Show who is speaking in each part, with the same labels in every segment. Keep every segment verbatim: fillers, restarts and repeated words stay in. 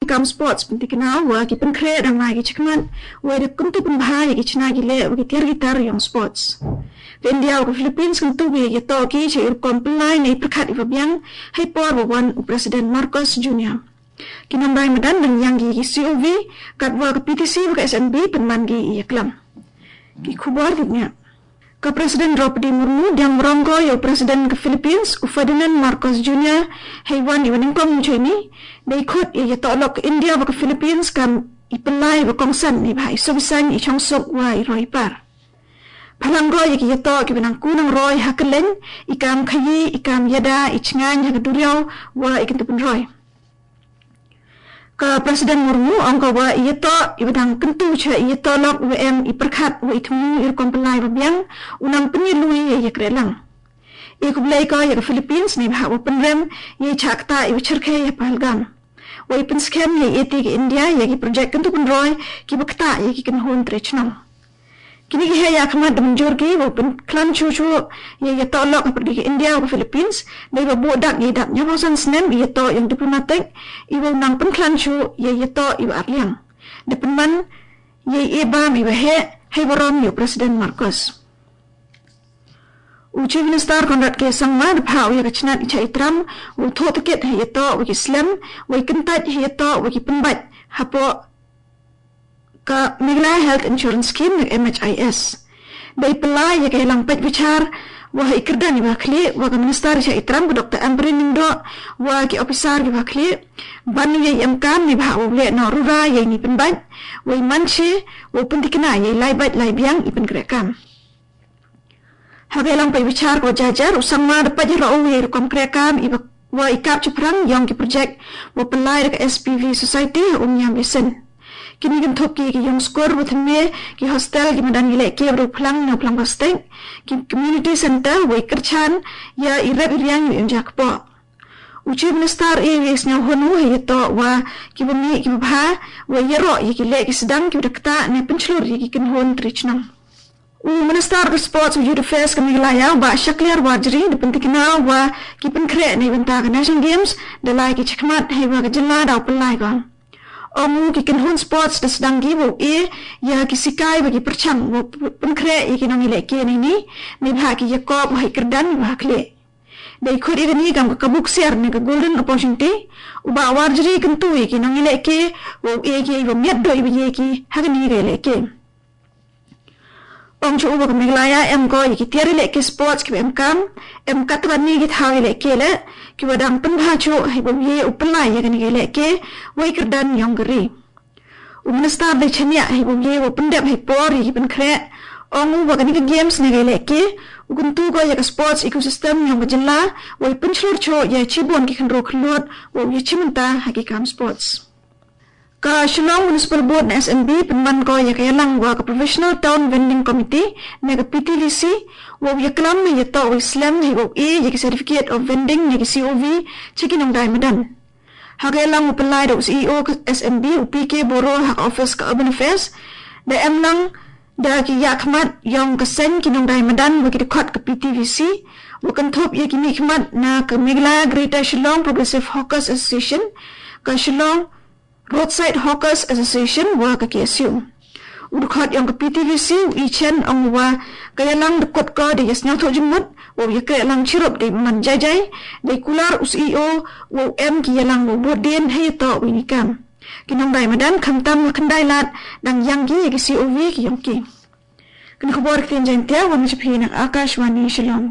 Speaker 1: kam sports penting kenal wa ki pen kre dang mai ki chikman wa de kuntu pen bhai ki chna ki le wa ki tiar gitar yang sports India ke Philippines kuntu bi ki to ki che comply nei prakhat ibabyang hai por wa wan President Marcos Junior Kinambai madan dan yang ki C O V kat wa ke P T C wa ke S N B penman ki yaklam ki khubar ditnya Ka Presiden Draupadi Murmu yang meronggo ya Presiden ke Philippines Ferdinand Marcos Junior haiwan iwaning kong ini na ikut ya tolok ke India wa ke Philippines kam ipelai wa kongsan ni bahai sobisan i chongsok wa i roi par Palanggo ya ki yato ki binang kunang roi hakeleng ikam kayi ikam yada ichngan ya keduriau wa ikintupun roi Ka Presiden Murmu angka wa iyato ibadang kentu cha iyato lok W M iperkhat wa itmu irkom pelai babyang unang penyelui ya krelang. Iku belai ka ya Philippines ni bahak wa penrem ya chakta iwa cerke ya Pahalgam. Wa ipen scam ya iti ke India ya ki projek kentu penroy ki bakta ya ki kenhun trechnong. Kini ki ya kamat menjur ki wa pen klan chuchu ya ya tolok pergi ke India ke Philippines dai ba bodak ya dak nyawasan senen ya to yang diplomatik iwa nang pen klan chu ya ya to iwa arliang depan man ya iba mi ba he hai barom ya Presiden Marcos Uchi minister kondat ke sangma de phau ya kachnat icha itram u tho tiket ya to wa Islam wa kentat ya to wa ki penbat hapo ka Meghalaya Health Insurance Scheme ng M H I S. Dai pelai ya kailang pet bicar wa ikerdan ni bakli wa ka minister siya itram ko Doctor Ambrin Nindo wa ki officer ki bakli banu ya yamkan ni ba ule no rura ya ni penbat wa manche wa pentikna ya laibat laibiang ipen krekam. Hagailang pet bicar ko jajar usang ma dapat jero we kom krekam iba wa ikap chuprang yang ki project wa pelai ka S P V Society umnyam besen. Kini kan top ki yang skor bukan me ki hostel ki madan gile ki baru pulang na pulang pastek ki community center wa kerchan ya irab iriang yang jakpo uci minister e wis nya honu he to wa ki bumi ki bha wa yero ki le ki sedang ki dakta ne penchlur ki kan hon trichnam u minister ke sports youth affairs ke Meghalaya ba shakliar wajri de pentikna wa ki penkre ne benta national games de lai ki chakmat he wa ke jilla da pelai ga Omu ki kenhun sports da sedang gibu e ya ki sikai bagi perchang wo penkre e ki nang ile ke ni ni ni bha ki yakob hai kerdan bha kle dai khod e ni gam ka buk share ni ka golden opportunity u ba warjri kentu e ki nang ile ke wo e ki wo miat doi bi ki ha ni ge le ke Om chu ba Meghalaya em ko ki tiari le ke sports ki em kam em katwan ni ki thawi le ke le ki wadang penha chu hai bo ye upelai ya ni le ke wai kerdan yang geri u minister de chania hai bo ye wo pendap hai por ki pen kre ong ba ni games ni le ke u kuntu ko ya sports ecosystem yang jilla wai penchur chu ya chibon ki kan ro khlot wo ye chimunta ha ki kam sports Ka Shillong Municipal Board na S N B penman ko ya kailang wa ka Professional Town Vending Committee na ka P T V C wa ya klam ya to Islam hi wo e ya Certificate of Vending ya C O V chikin ang dai madan ha kailang upalai do C E O ka S N B u P K Boro ha Office ka Urban Affairs da em lang da ki ya khmat yang ka sen kinong dai madan wa ki khot ka P T V C wa kan thop ya ki mi khmat na ka Meghalaya Greater Shillong Progressive Hawkers Association ka Shillong Roadside Hawkers Association wa ka K S U. Udukhat yang ke P T V C i chen ang wa kaya lang dekot ka de yasnya tho jumut wa ya kaya lang chirup de man jajai de kular us E O wa M ki lang wa bodin he to winikam. Kinong dai madan khamtam khandai lat dang yang gi ki C O V ki yang ki. Kin khabar kin jantia wa mchpi na Akashwani Shillong.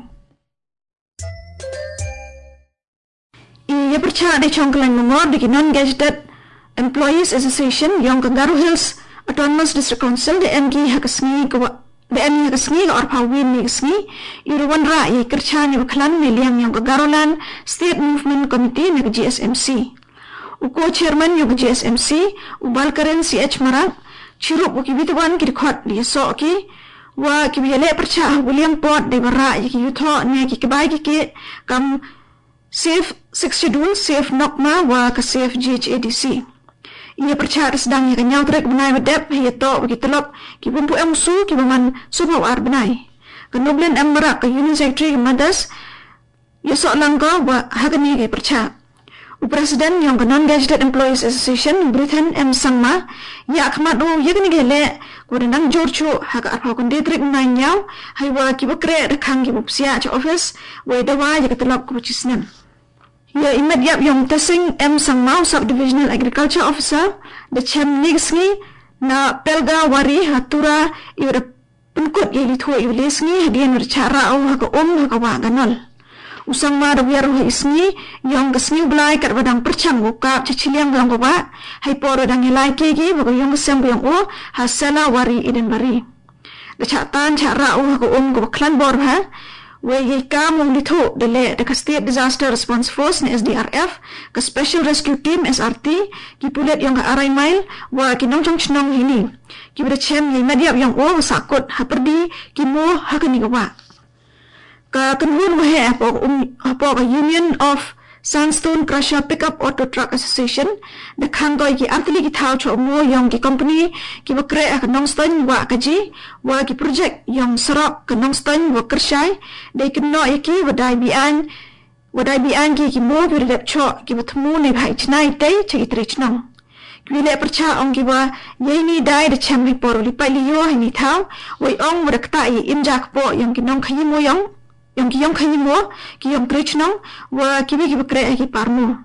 Speaker 1: I ya percha de chongklan ngor de non-gazetted Employees Association yang ke Garo Hills Autonomous District Council de M G hakasngi ke de M hakasngi ke or pawin ni kasngi iruwan ra ye kerchan ni baklan ni liang yang ke Garolan State Movement Committee ni ke G S M C u co-chairman yang ke G S M C u balkaren C H Marang chirup u kibituan ki khot li so ki wa ki yele percha William Port de bara ye ki yutho ne ki kebai ki kam safe six schedule safe nokma wa ka safe G H A D C ia percaya sedang ia kenyau trek benai medep ia to begitu lop ki bumpu em su ki baman subaw ar benai kenublen em merak ke Union Secretary madas ia sok langko wa hagani ke percaya Presiden yang Non-Gazetted Employees Association Britain M. Sangma ya khmat o yegni gele kudang jorchu hak arpa kundi trik nanyau haywa kibukre rekhang kibupsia cha office we dawa ya ketelap kubucisnem ya imed yap yang tesing M. Sangma Subdivisional Agriculture Officer the chem nigsngi na pelga wari hatura iwada penkut ya litho iwlisngi hadian bercara o hak om hak wa ganol usang ma dawiar ho isngi yang gesngi blai kat badang percang buka ciciliang lang goba hai poro dang hilai kegi bago yang gesem yang o hasala wari iden bari dachatan cara o ko um go klan bor ha we ye kam um litho dele the State Disaster Response Force ni S D R F ke Special Rescue Team S R T ki pulet yang ka arai mail wa ki nong chong chnong hini ki ber chem ye mediap yang o sakut ha perdi ki mo ha kani goba ka kenhun wahe apa um apa Union of Sandstone Crusher Pickup Auto Truck Association the khangoi ki artili ki thau cho mo yang ki company ki bakre ak nong stan wa kaji wa ki project yang serap ke nong stan wa kershai de kno ki wadai bian wadai bian ki ki mo bi lep cho ki batmu ne bhai chnai te chi tri chnong ki le percha ong ki wa ye ni dai de chem ri por li pa li yo ni thau wai ong wa kta i injak po yang ki nong khayi mo yang yang ki yang khayi mo ki yang trichnong wa ki bi ki bakre ki parmo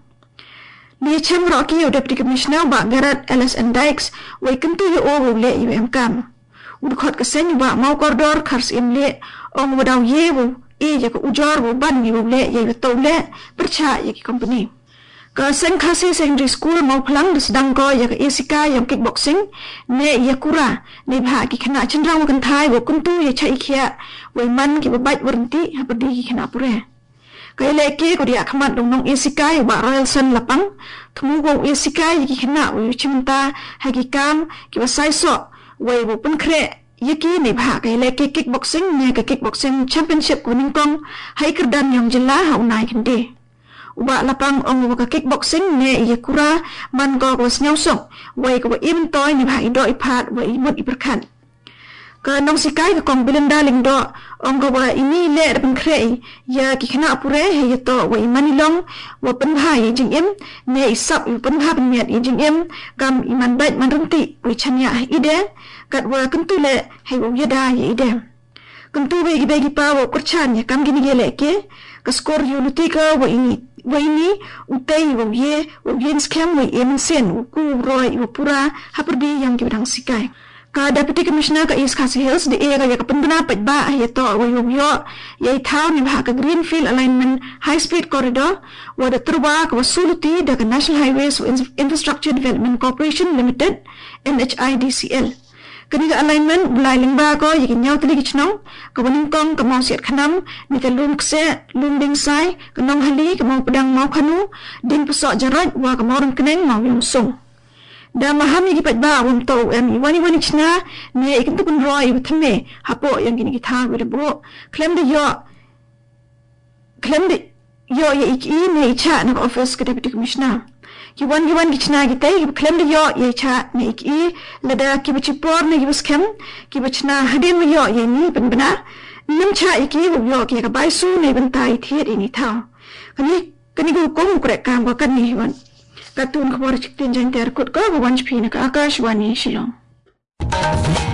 Speaker 1: ni chem ro ki deputy commissioner ba Garrett Ellis and Dykes wa kentu yo o le U M kam ud khot ka sen ba mau kordor khars im le ong wa daw ye wo e ya ko ujor wo ban ni wo le ye to le percha ye ki company ka sen khasi secondary school mau plang sedang ko ya ka esika yang kickboxing ne ya kura ne bha ki khana chendrang kan thai wo kuntu ye chai khia we man ki babat berhenti hapdi ki khana pure kai le ki ko dia khmat dong nong esika ba royal sun lapang thmu go esika ki khana we chimta ha ki kam ki ba sai so we wo pun khre ye ki ne bha kai le ki kickboxing ne ka kickboxing championship ko ning kong hai kerdan yang jela ha unai khinde uba lapang ong ka kickboxing ne ye kura man go ko snyau sok we ko im toy ni bhai do iphat we imut iperkhan ka nong sikai ka kong bilen daling do ong go ba ini le ben khrei ya ki khna pure he ye to we manilong wa pen bhai jing im ne isap u pen bha ben miat jing im kam iman bait man runti we chanya ide kat wa kentu le he wo yada ye ide kentu be gi be gi pa wo kurchan ya kam gini gele ke ka skor unity ka wa ini Waini utai wye wyen scam we emensen ku roi pura haperdi yang kibang sikai ka deputy commissioner ka East Khasi Hills de era ya ka penduna pet ba ya to we yo ya town ni ha ka greenfield alignment high speed corridor wa de turba ka wasuluti de National Highways Infrastructure Development Corporation Limited N H I D C L kani ka alignment bulai lingba ko yikin yaw tali kichnong ka waning kong ka mau siat khanam ni ka lum kse lum ding sai ka nong hali ka mau pedang mau khanu din pusok jarat wa ka mau rung keneng mau yung sung da mahami ki pat ba won to em wani wani chna ne ikin tu pun roi thme hapo yang kini ki tha we bo klem de yo klem de yo ye iki ne cha na office ka deputy commissioner ki wan ki wan ki chna ki tai ki klem de yo ye cha ne ki lada ki bichi por ne ki buskem ki bichna hadin me yo ye ni ben bana nim cha ki wo yo ki ka bai su ne ben tai thiet ini tha kani kani ko ko kre kam ko kan ni wan ka tun khbar chik tin jan ter kut ko wan phina ka akash wani shilong